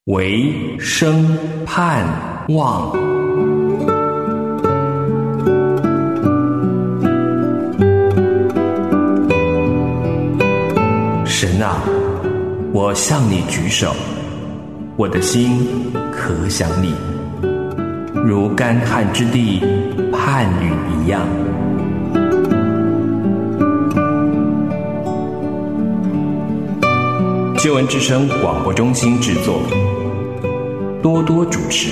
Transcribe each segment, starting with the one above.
唯生盼望。神啊，我向你举手，我的心可想你，如干旱之地盼雨一样。救恩之声广播中心制作，多多主持。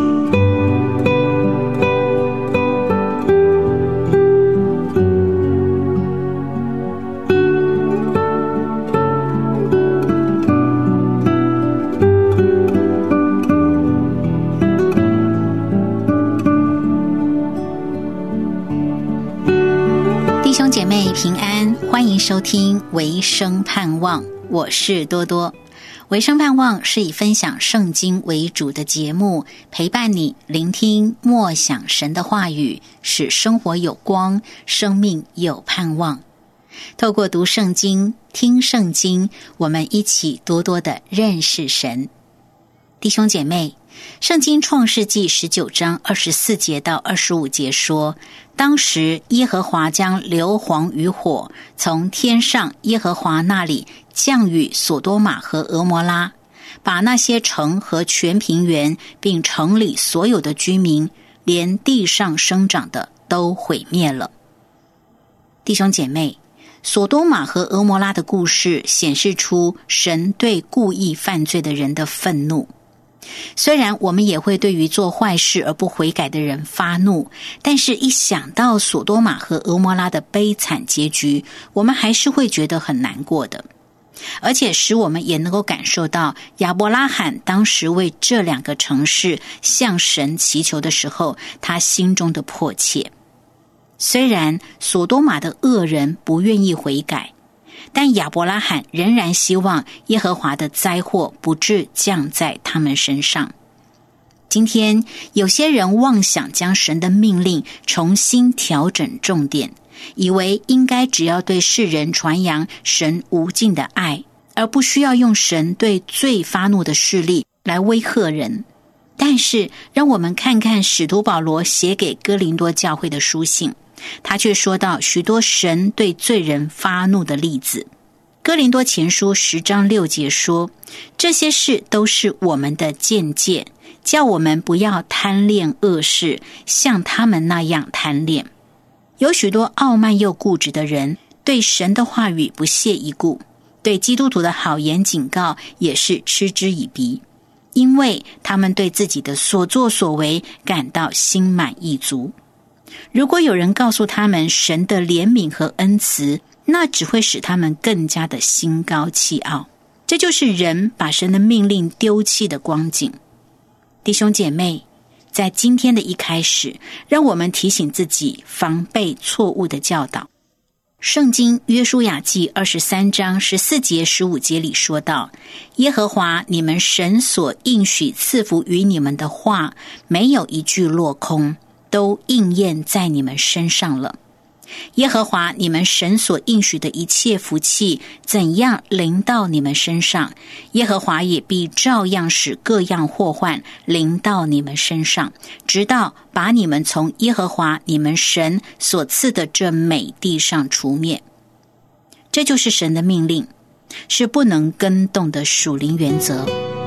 弟兄姐妹平安，欢迎收听唯生盼望，我是多多。唯生盼望是以分享圣经为主的节目，陪伴你聆听默想神的话语，使生活有光，生命有盼望。透过读圣经、听圣经，我们一起多多的认识神。弟兄姐妹，圣经创世纪19章24节到25节说，当时耶和华将硫磺与火从天上耶和华那里降与所多玛和俄摩拉，把那些城和全平原并城里所有的居民，连地上生长的都毁灭了。弟兄姐妹，所多玛和俄摩拉的故事显示出神对故意犯罪的人的愤怒。虽然我们也会对于做坏事而不悔改的人发怒，但是一想到所多玛和俄摩拉的悲惨结局，我们还是会觉得很难过的。而且使我们也能够感受到亚伯拉罕当时为这两个城市向神祈求的时候，他心中的迫切。虽然所多玛的恶人不愿意悔改，但亚伯拉罕仍然希望耶和华的灾祸不致降在他们身上。今天有些人妄想将神的命令重新调整重点，以为应该只要对世人传扬神无尽的爱，而不需要用神对最发怒的势力来威吓人。但是让我们看看使徒保罗写给哥林多教会的书信，他却说到许多神对罪人发怒的例子。哥林多前书10章6节说，这些事都是我们的鉴戒，叫我们不要贪恋恶事，像他们那样贪恋。有许多傲慢又固执的人，对神的话语不屑一顾，对基督徒的好言警告也是嗤之以鼻，因为他们对自己的所作所为感到心满意足。如果有人告诉他们神的怜悯和恩慈，那只会使他们更加的心高气傲。这就是人把神的命令丢弃的光景。弟兄姐妹，在今天的一开始，让我们提醒自己防备错误的教导。圣经约书亚记23章14节15节里说道，耶和华你们神所应许赐福于你们的话，没有一句落空，都应验在你们身上了。耶和华你们神所应许的一切福气怎样临到你们身上，耶和华也必照样使各样祸患临到你们身上，直到把你们从耶和华你们神所赐的这美地上除灭。这就是神的命令，是不能更动的属灵原则。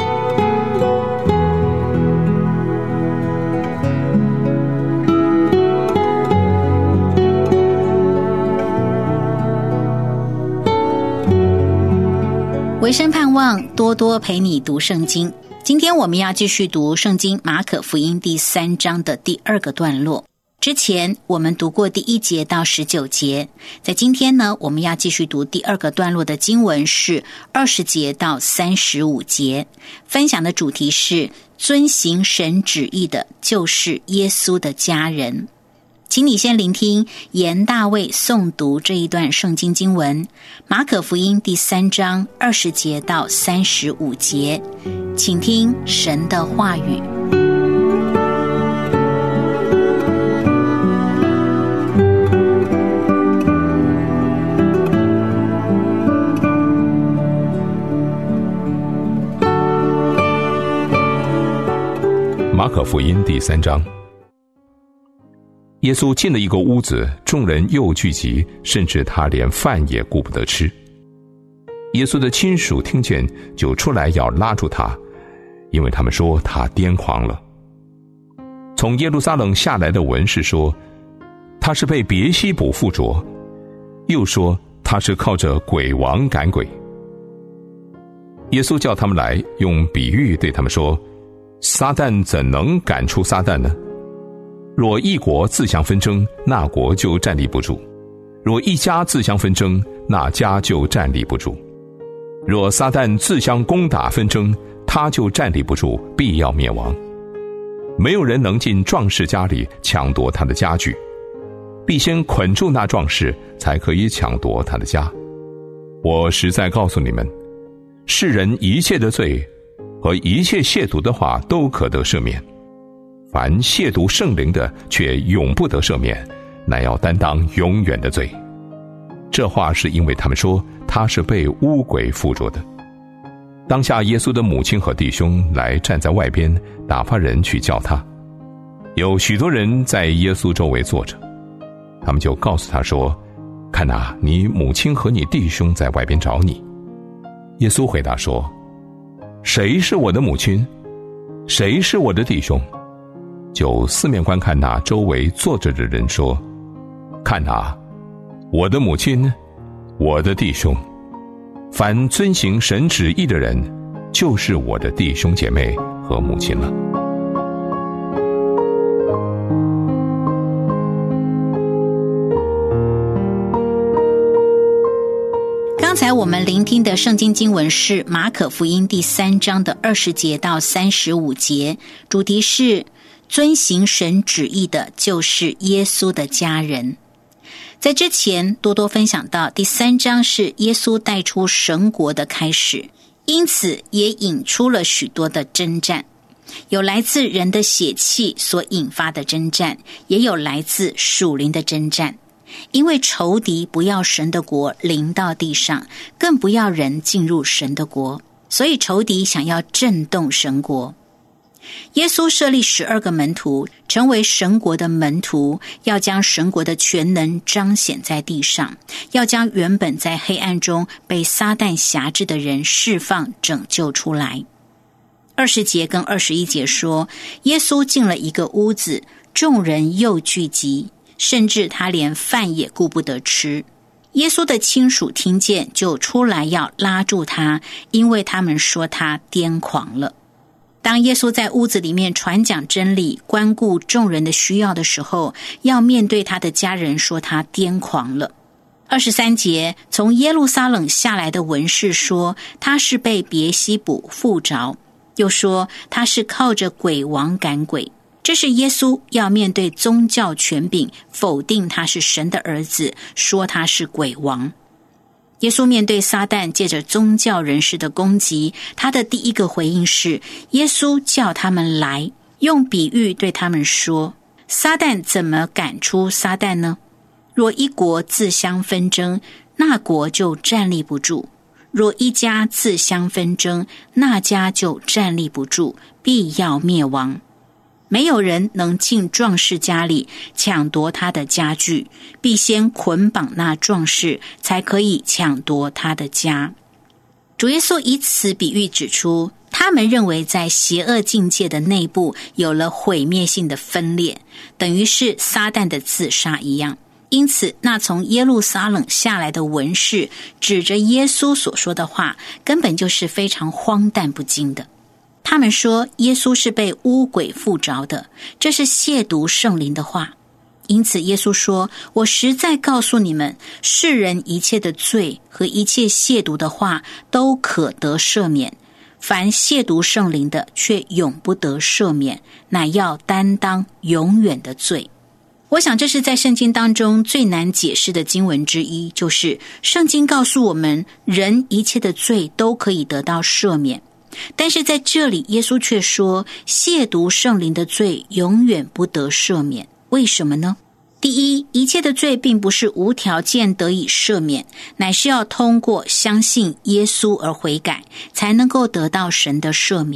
唯生盼望多多陪你读圣经。今天我们要继续读圣经马可福音第3章的第2个段落。之前我们读过第1节到19节，在今天呢，我们要继续读第2个段落的经文是20节到35节。分享的主题是遵行神旨意的就是耶稣的家人。请你先聆听严大卫诵读这一段圣经经文，马可福音第3章20节到35节，请听神的话语。 马可福音第3章。耶稣进了一个屋子，众人又聚集，甚至他连饭也顾不得吃。耶稣的亲属听见，就出来要拉住他，因为他们说他癫狂了。从耶路撒冷下来的文士说，他是被别西卜附着，又说他是靠着鬼王赶鬼。耶稣叫他们来，用比喻对他们说，撒旦怎能赶出撒旦呢？若一国自相纷争，那国就站立不住；若一家自相纷争，那家就站立不住。若撒旦自相攻打纷争，他就站立不住，必要灭亡。没有人能进壮士家里抢夺他的家具，必先捆住那壮士，才可以抢夺他的家。我实在告诉你们，世人一切的罪和一切亵渎的话都可得赦免，凡亵渎圣灵的却永不得赦免，乃要担当永远的罪。这话是因为他们说他是被污鬼附着的。当下耶稣的母亲和弟兄来站在外边，打发人去叫他。有许多人在耶稣周围坐着，他们就告诉他说，看哪，你母亲和你弟兄在外边找你。耶稣回答说，谁是我的母亲？谁是我的弟兄？就四面观看那周围坐着的人说，看哪，我的母亲，我的弟兄。凡遵行神旨意的人，就是我的弟兄姐妹和母亲了。 刚才我们聆听的圣经经文是马可福音第3章的20节到35节，主题是遵行神旨意的就是耶稣的家人。在之前多多分享到第3章是耶稣带出神国的开始，因此也引出了许多的征战，有来自人的血气所引发的征战，也有来自属灵的征战。因为仇敌不要神的国临到地上，更不要人进入神的国，所以仇敌想要震动神国。耶稣设立12个门徒，成为神国的门徒，要将神国的全能彰显在地上，要将原本在黑暗中被撒旦辖制的人释放拯救出来。20节跟21节说，耶稣进了一个屋子，众人又聚集，甚至他连饭也顾不得吃。耶稣的亲属听见，就出来要拉住他，因为他们说他癫狂了。当耶稣在屋子里面传讲真理，关顾众人的需要的时候，要面对他的家人说他癫狂了。23节，从耶路撒冷下来的文士说他是被别西卜附着，又说他是靠着鬼王赶鬼。这是耶稣要面对宗教权柄，否定他是神的儿子，说他是鬼王。耶稣面对撒旦借着宗教人士的攻击，他的第一个回应是，耶稣叫他们来，用比喻对他们说，撒旦怎么赶出撒旦呢？若一国自相纷争，那国就站立不住；若一家自相纷争，那家就站立不住，必要灭亡。没有人能进壮士家里抢夺他的家具，必先捆绑那壮士，才可以抢夺他的家。主耶稣以此比喻指出，他们认为在邪恶境界的内部有了毁灭性的分裂，等于是撒旦的自杀一样。因此，那从耶路撒冷下来的文士指着耶稣所说的话，根本就是非常荒诞不经的。他们说耶稣是被污鬼附着的，这是亵渎圣灵的话。因此耶稣说，我实在告诉你们，世人一切的罪和一切亵渎的话都可得赦免，凡亵渎圣灵的却永不得赦免，乃要担当永远的罪。我想这是在圣经当中最难解释的经文之一，就是圣经告诉我们，人一切的罪都可以得到赦免，但是在这里耶稣却说，亵渎圣灵的罪永远不得赦免。为什么呢？第一，一切的罪并不是无条件得以赦免，乃是要通过相信耶稣而悔改，才能够得到神的赦免。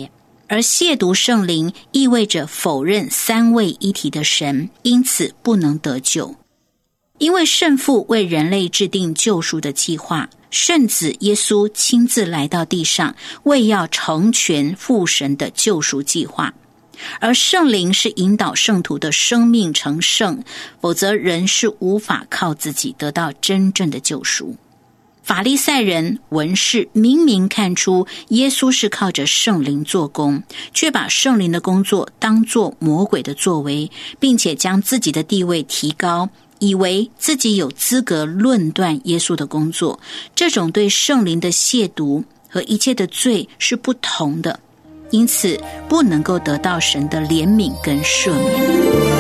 而亵渎圣灵意味着否认三位一体的神，因此不能得救。因为圣父为人类制定救赎的计划，圣子耶稣亲自来到地上，为要成全父神的救赎计划。而圣灵是引导圣徒的生命成圣，否则人是无法靠自己得到真正的救赎。法利赛人文士明明看出耶稣是靠着圣灵做工，却把圣灵的工作当作魔鬼的作为，并且将自己的地位提高，以为自己有资格论断耶稣的工作。这种对圣灵的亵渎和一切的罪是不同的，因此不能够得到神的怜悯跟赦免。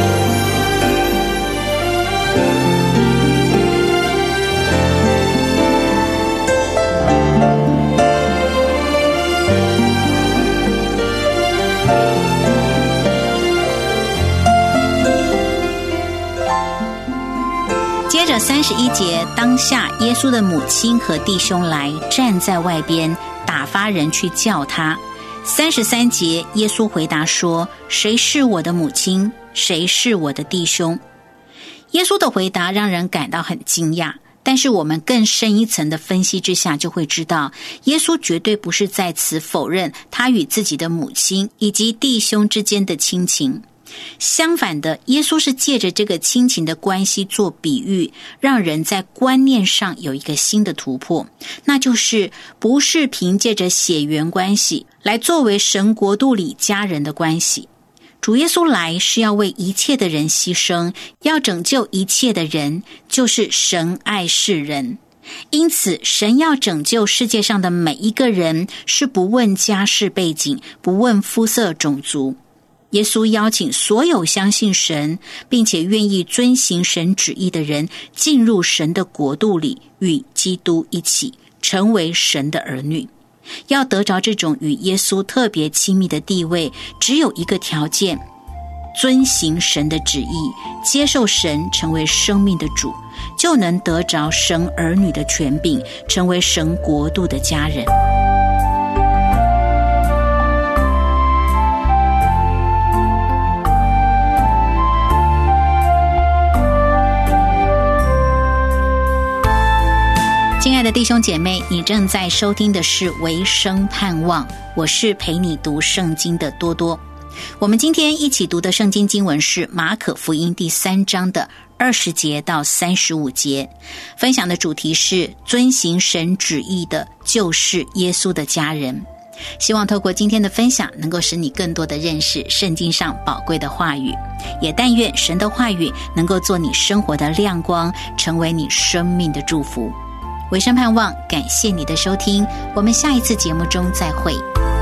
接着31节，当下耶稣的母亲和弟兄来，站在外边，打发人去叫他。33节，耶稣回答说：谁是我的母亲？谁是我的弟兄？耶稣的回答让人感到很惊讶，但是我们更深一层的分析之下，就会知道耶稣绝对不是在此否认他与自己的母亲以及弟兄之间的亲情。相反的，耶稣是借着这个亲情的关系做比喻，让人在观念上有一个新的突破，那就是不是凭借着血缘关系来作为神国度里家人的关系。主耶稣来是要为一切的人牺牲，要拯救一切的人，就是神爱世人。因此神要拯救世界上的每一个人，是不问家世背景，不问肤色种族。耶稣邀请所有相信神并且愿意遵行神旨意的人进入神的国度里，与基督一起成为神的儿女。要得着这种与耶稣特别亲密的地位，只有一个条件：遵行神的旨意，接受神成为生命的主，就能得着神儿女的权柄，成为神国度的家人。亲爱的弟兄姐妹，你正在收听的是维生盼望，我是陪你读圣经的多多。我们今天一起读的圣经经文是马可福音第3章的20节到35节，分享的主题是遵行神旨意的就是耶稣的家人。希望透过今天的分享，能够使你更多的认识圣经上宝贵的话语，也但愿神的话语能够做你生活的亮光，成为你生命的祝福。维生盼望，感谢你的收听，我们下一次节目中再会。